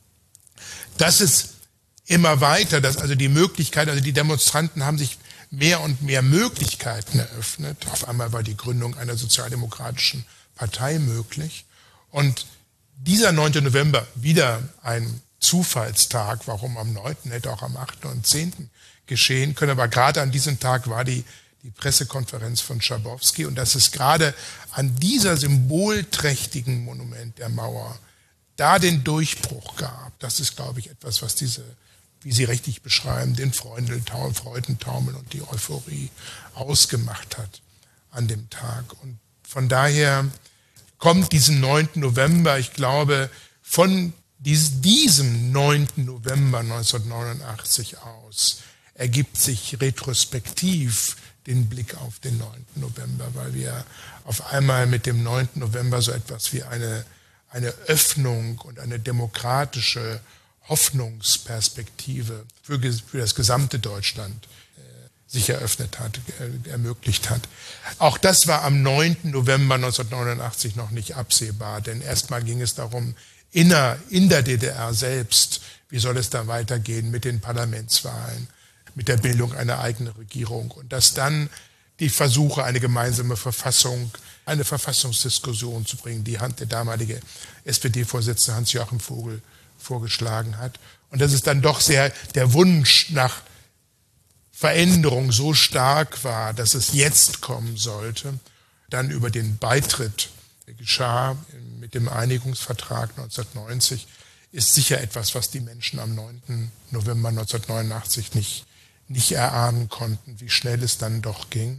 Das ist immer weiter, dass also die Möglichkeit, also die Demonstranten haben sich mehr und mehr Möglichkeiten eröffnet. Auf einmal war die Gründung einer sozialdemokratischen Partei möglich. Und dieser neunte November, wieder ein Zufallstag, warum am neunten hätte auch am achten und zehnten geschehen können, aber gerade an diesem Tag war die, die Pressekonferenz von Schabowski und dass es gerade an dieser symbolträchtigen Monument der Mauer da den Durchbruch gab, das ist, glaube ich, etwas, was diese, wie Sie richtig beschreiben, den Freudentaumel, Freudentaumel und die Euphorie ausgemacht hat an dem Tag. Und von daher kommt diesen neunten November, ich glaube, von dies, diesem neunten November neunzehnhundertneunundachtzig aus ergibt sich retrospektiv den Blick auf den neunten November, weil wir auf einmal mit dem neunten November so etwas wie eine, eine Öffnung und eine demokratische Hoffnungsperspektive für, für das gesamte Deutschland äh, sich eröffnet hat, äh, ermöglicht hat. Auch das war am neunten November neunzehnhundertneunundachtzig noch nicht absehbar, denn erstmal ging es darum, inner, in der D D R selbst, wie soll es da weitergehen mit den Parlamentswahlen, mit der Bildung einer eigenen Regierung und dass dann die Versuche, eine gemeinsame Verfassung, eine Verfassungsdiskussion zu bringen, die der damalige S P D-Vorsitzende Hans-Joachim Vogel vorgeschlagen hat. Und das ist dann doch sehr der Wunsch nach Veränderung so stark war, dass es jetzt kommen sollte, dann über den Beitritt geschah mit dem Einigungsvertrag neunzehnhundertneunzig, ist sicher etwas, was die Menschen am neunten November neunzehnhundertneunundachtzig nicht, nicht erahnen konnten, wie schnell es dann doch ging.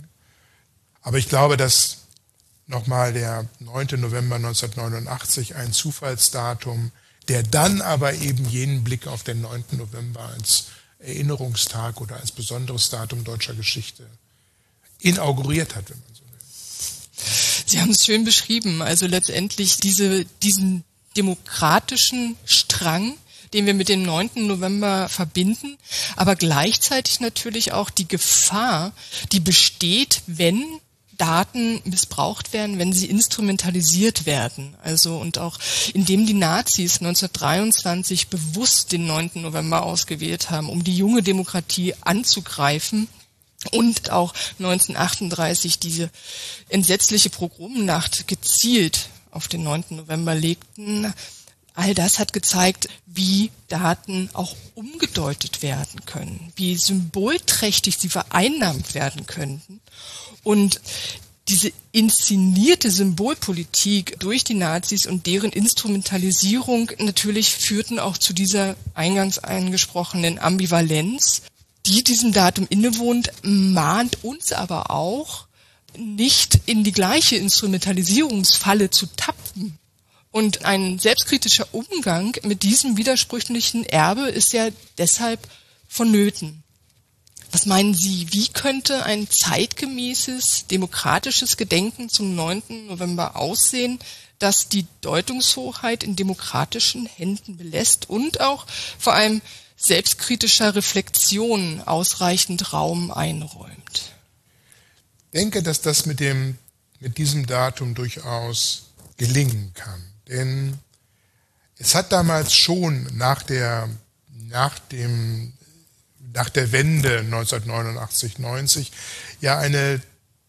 Aber ich glaube, dass nochmal der neunte November neunzehnhundertneunundachtzig ein Zufallsdatum, der dann aber eben jenen Blick auf den neunten November als Erinnerungstag oder als besonderes Datum deutscher Geschichte inauguriert hat, wenn man so will. Sie haben es schön beschrieben, also letztendlich diese, diesen demokratischen Strang, den wir mit dem neunten November verbinden, aber gleichzeitig natürlich auch die Gefahr, die besteht, wenn Daten missbraucht werden, wenn sie instrumentalisiert werden. Also und auch indem die Nazis neunzehnhundertdreiundzwanzig bewusst den neunten November ausgewählt haben, um die junge Demokratie anzugreifen und auch neunzehnhundertachtunddreißig diese entsetzliche Pogromnacht gezielt auf den neunten November legten. All das hat gezeigt, wie Daten auch umgedeutet werden können, wie symbolträchtig sie vereinnahmt werden könnten. Und diese inszenierte Symbolpolitik durch die Nazis und deren Instrumentalisierung natürlich führten auch zu dieser eingangs angesprochenen Ambivalenz, die diesem Datum innewohnt, mahnt uns aber auch, nicht in die gleiche Instrumentalisierungsfalle zu tappen. Und ein selbstkritischer Umgang mit diesem widersprüchlichen Erbe ist ja deshalb vonnöten. Was meinen Sie, wie könnte ein zeitgemäßes, demokratisches Gedenken zum neunten November aussehen, das die Deutungshoheit in demokratischen Händen belässt und auch vor allem selbstkritischer Reflexion ausreichend Raum einräumt? Ich denke, dass das mit dem, mit diesem Datum durchaus gelingen kann. Denn es hat damals schon nach der, nach dem, nach der Wende neunzehnhundertneunundachtzig neunzig ja eine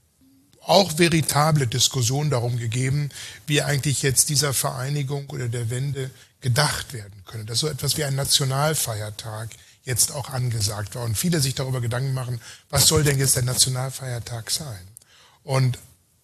auch veritable Diskussion darum gegeben, wie eigentlich jetzt dieser Vereinigung oder der Wende gedacht werden könne. Dass so etwas wie ein Nationalfeiertag jetzt auch angesagt war und viele sich darüber Gedanken machen, was soll denn jetzt der Nationalfeiertag sein? Und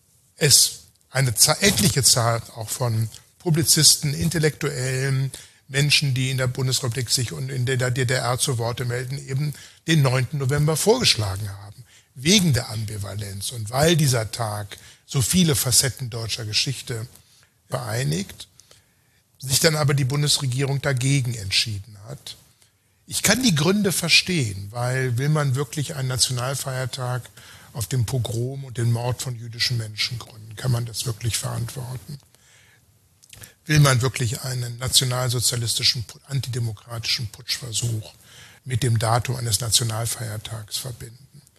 es eine etliche Zahl auch von Publizisten, Intellektuellen, Menschen, die in der Bundesrepublik sich und in der D D R zu Worte melden, eben den neunten November vorgeschlagen haben. Wegen der Ambivalenz und weil dieser Tag so viele Facetten deutscher Geschichte vereinigt, sich dann aber die Bundesregierung dagegen entschieden hat. Ich kann die Gründe verstehen, weil will man wirklich einen Nationalfeiertag auf den Pogrom und den Mord von jüdischen Menschen gründen? Kann man das wirklich verantworten? Will man wirklich einen nationalsozialistischen, antidemokratischen Putschversuch mit dem Datum eines Nationalfeiertags verbinden?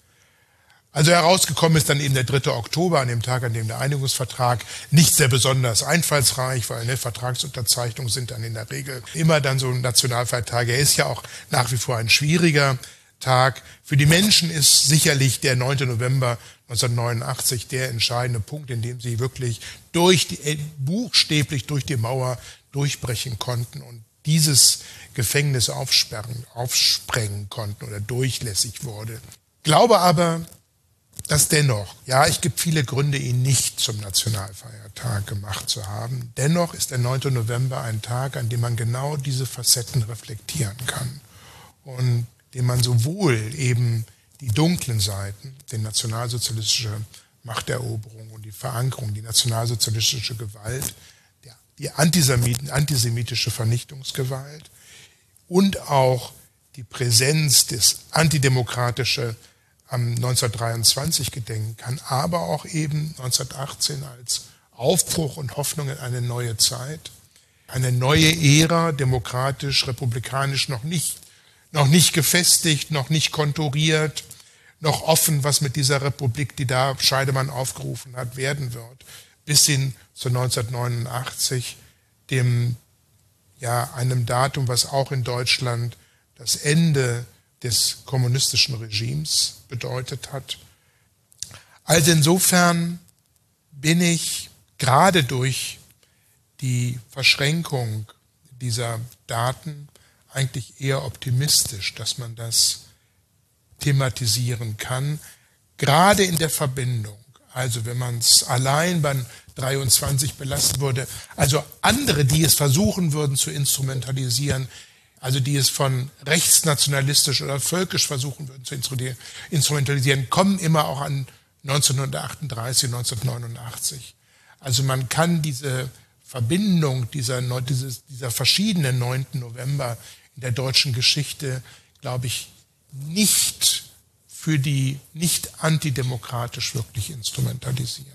Also herausgekommen ist dann eben der dritte Oktober, an dem Tag, an dem der Einigungsvertrag nicht sehr besonders einfallsreich, weil eine Vertragsunterzeichnungen sind dann in der Regel immer dann so ein Nationalfeiertag. Er ist ja auch nach wie vor ein schwieriger Tag. Für die Menschen ist sicherlich der neunte November neunzehnhundertneunundachtzig der entscheidende Punkt, in dem sie wirklich durch die, buchstäblich durch die Mauer durchbrechen konnten und dieses Gefängnis aufsperren, aufsprengen konnten oder durchlässig wurde. Glaube aber, dass dennoch, ja, es gibt viele Gründe, ihn nicht zum Nationalfeiertag gemacht zu haben. Dennoch ist der neunte November ein Tag, an dem man genau diese Facetten reflektieren kann und dem man sowohl eben die dunklen Seiten, die nationalsozialistische Machteroberung und die Verankerung, die nationalsozialistische Gewalt, die antisemitische Vernichtungsgewalt und auch die Präsenz des antidemokratische am neunzehnhundertdreiundzwanzig gedenken kann, aber auch eben neunzehnhundertachtzehn als Aufbruch und Hoffnung in eine neue Zeit, eine neue Ära, demokratisch, republikanisch, noch nicht, noch nicht gefestigt, noch nicht konturiert, noch offen, was mit dieser Republik, die da Scheidemann aufgerufen hat, werden wird, bis hin zu neunzehnhundertneunundachtzig, dem, ja, einem Datum, was auch in Deutschland das Ende des kommunistischen Regimes bedeutet hat. Also insofern bin ich gerade durch die Verschränkung dieser Daten eigentlich eher optimistisch, dass man das thematisieren kann, gerade in der Verbindung. Also wenn man es allein beim dreiundzwanzig belassen würde, also andere, die es versuchen würden zu instrumentalisieren, also die es von rechtsnationalistisch oder völkisch versuchen würden zu instrumentalisieren, kommen immer auch an neunzehnhundertachtunddreißig, neunzehnhundertneunundachtzig. Also man kann diese Verbindung dieser, dieses, dieser verschiedenen neunten November in der deutschen Geschichte, glaube ich, nicht für die nicht antidemokratisch wirklich instrumentalisieren.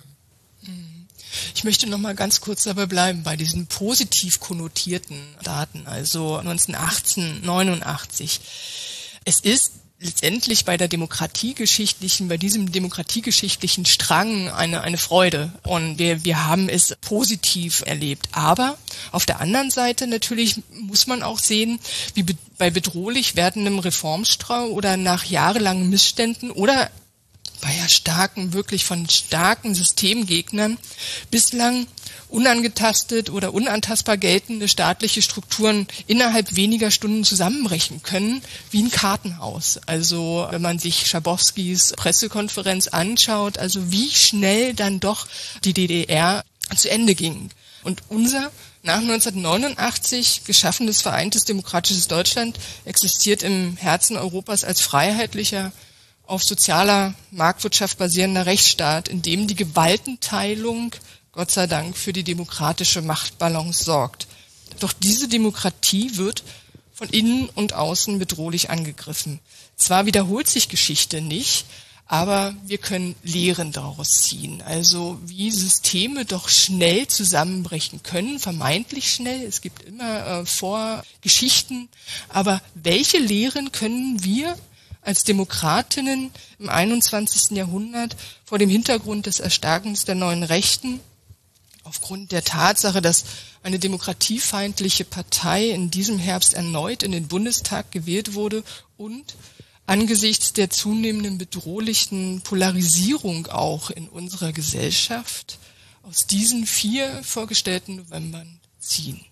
Ich möchte noch mal ganz kurz dabei bleiben, bei diesen positiv konnotierten Daten, also neunzehnhundertachtzehn, neunundachtzig. Es ist letztendlich bei der demokratiegeschichtlichen, bei diesem demokratiegeschichtlichen Strang eine, eine Freude. Und wir, wir haben es positiv erlebt. Aber auf der anderen Seite natürlich muss man auch sehen, wie be- bei bedrohlich werdendem Reformstau oder nach jahrelangen Missständen oder bei ja starken, wirklich von starken Systemgegnern bislang unangetastet oder unantastbar geltende staatliche Strukturen innerhalb weniger Stunden zusammenbrechen können, wie ein Kartenhaus. Also wenn man sich Schabowskis Pressekonferenz anschaut, also wie schnell dann doch die D D R zu Ende ging. Und unser nach neunzehnhundertneunundachtzig geschaffenes vereintes demokratisches Deutschland existiert im Herzen Europas als freiheitlicher, auf sozialer Marktwirtschaft basierender Rechtsstaat, in dem die Gewaltenteilung Gott sei Dank für die demokratische Machtbalance sorgt. Doch diese Demokratie wird von innen und außen bedrohlich angegriffen. Zwar wiederholt sich Geschichte nicht, aber wir können Lehren daraus ziehen. Also wie Systeme doch schnell zusammenbrechen können, vermeintlich schnell. Es gibt immer äh, Vorgeschichten. Aber welche Lehren können wir als Demokratinnen im einundzwanzigsten Jahrhundert vor dem Hintergrund des Erstarkens der neuen Rechten, aufgrund der Tatsache, dass eine demokratiefeindliche Partei in diesem Herbst erneut in den Bundestag gewählt wurde und angesichts der zunehmenden bedrohlichen Polarisierung auch in unserer Gesellschaft aus diesen vier vorgestellten Novembern ziehen?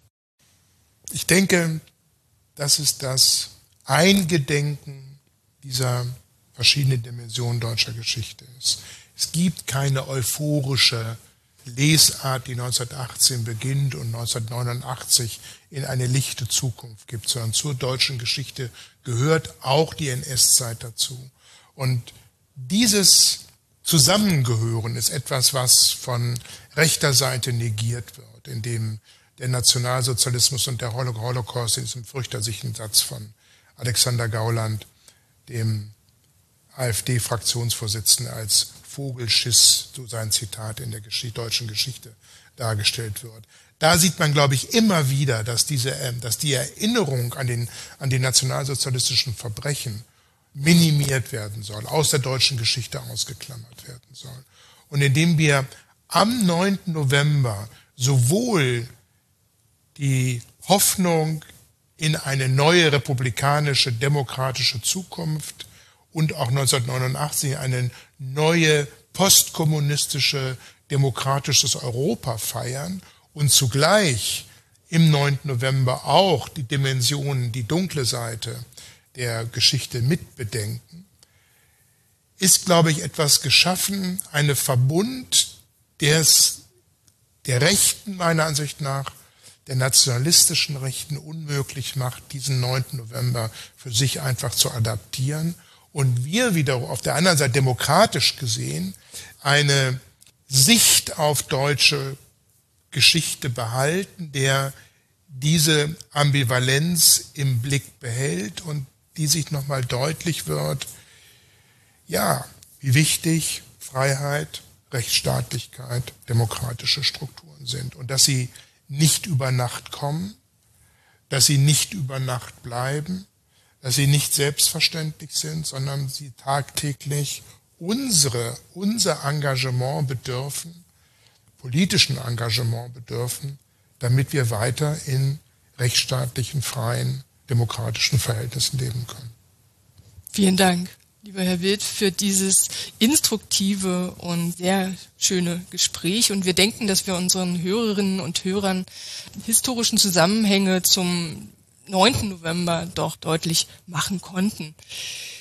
Ich denke, das ist das Eingedenken dieser verschiedenen Dimensionen deutscher Geschichte ist. Es gibt keine euphorische Lesart, die neunzehnhundertachtzehn beginnt und neunzehnhundertneunundachtzig in eine lichte Zukunft gibt, sondern zur deutschen Geschichte gehört auch die N S-Zeit dazu. Und dieses Zusammengehören ist etwas, was von rechter Seite negiert wird, indem der Nationalsozialismus und der Holocaust in diesem fürchterlichen Satz von Alexander Gauland, dem AfD-Fraktionsvorsitzenden, als Vogelschiss, so sein Zitat in der Geschichte, deutschen Geschichte dargestellt wird. Da sieht man, glaube ich, immer wieder, dass diese, dass die Erinnerung an den, an die nationalsozialistischen Verbrechen minimiert werden soll, aus der deutschen Geschichte ausgeklammert werden soll. Und indem wir am neunten November sowohl die Hoffnung in eine neue republikanische, demokratische Zukunft und auch neunzehnhundertneunundachtzig eine neue postkommunistische, demokratisches Europa feiern und zugleich im neunten November auch die Dimensionen, die dunkle Seite der Geschichte mitbedenken, ist, glaube ich, etwas geschaffen, eine Verbund, der es der Rechten meiner Ansicht nach, der nationalistischen Rechten unmöglich macht, diesen neunten November für sich einfach zu adaptieren. Und wir wiederum auf der anderen Seite demokratisch gesehen eine Sicht auf deutsche Geschichte behalten, der diese Ambivalenz im Blick behält und die sich nochmal deutlich wird, ja, wie wichtig Freiheit, Rechtsstaatlichkeit, demokratische Strukturen sind und dass sie nicht über Nacht kommen, dass sie nicht über Nacht bleiben, dass sie nicht selbstverständlich sind, sondern sie tagtäglich unsere, unser Engagement bedürfen, politischen Engagement bedürfen, damit wir weiter in rechtsstaatlichen, freien, demokratischen Verhältnissen leben können. Vielen Dank, lieber Herr Wild, für dieses instruktive und sehr schöne Gespräch. Und wir denken, dass wir unseren Hörerinnen und Hörern historischen Zusammenhänge zum neunten November doch deutlich machen konnten.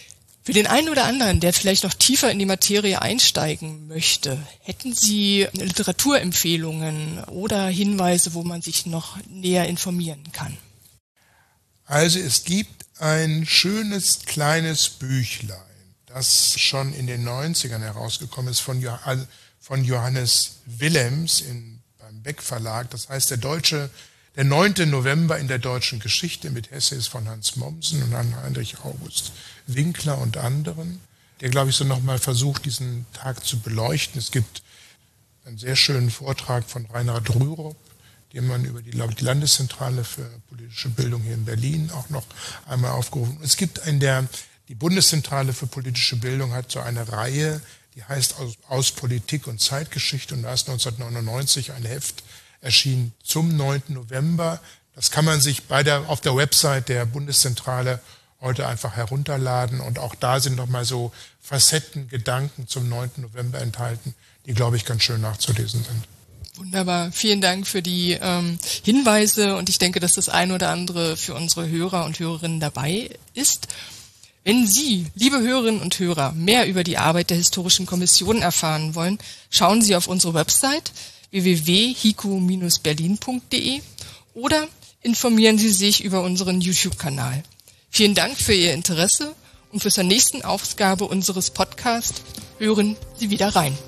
Für den einen oder anderen, der vielleicht noch tiefer in die Materie einsteigen möchte, hätten Sie Literaturempfehlungen oder Hinweise, wo man sich noch näher informieren kann? Also es gibt ein schönes kleines Büchlein, das schon in den neunzigern herausgekommen ist von, jo- von Johannes Willems in, beim Beck Verlag. Das heißt der deutsche, der neunte November in der deutschen Geschichte mit Essays von Hans Mommsen und dann Heinrich August Winkler und anderen, der, glaube ich, so nochmal versucht, diesen Tag zu beleuchten. Es gibt einen sehr schönen Vortrag von Reinhard Rürup, den man über die, glaube ich, die Landeszentrale für politische Bildung hier in Berlin auch noch einmal aufgerufen. Es gibt in der, die Bundeszentrale für politische Bildung hat so eine Reihe, die heißt Aus, aus Politik und Zeitgeschichte, und da ist neunzehnhundertneunundneunzig ein Heft erschienen zum neunten November. Das kann man sich bei der, auf der Website der Bundeszentrale heute einfach herunterladen, und auch da sind nochmal so Facetten, Gedanken zum neunten November enthalten, die, glaube ich, ganz schön nachzulesen sind. Wunderbar. Vielen Dank für die ähm, Hinweise, und ich denke, dass das ein oder andere für unsere Hörer und Hörerinnen dabei ist. Wenn Sie, liebe Hörerinnen und Hörer, mehr über die Arbeit der Historischen Kommission erfahren wollen, schauen Sie auf unsere Website w w w punkt hiku Bindestrich berlin punkt de oder informieren Sie sich über unseren YouTube-Kanal. Vielen Dank für Ihr Interesse, und für zur nächsten Ausgabe unseres Podcasts hören Sie wieder rein.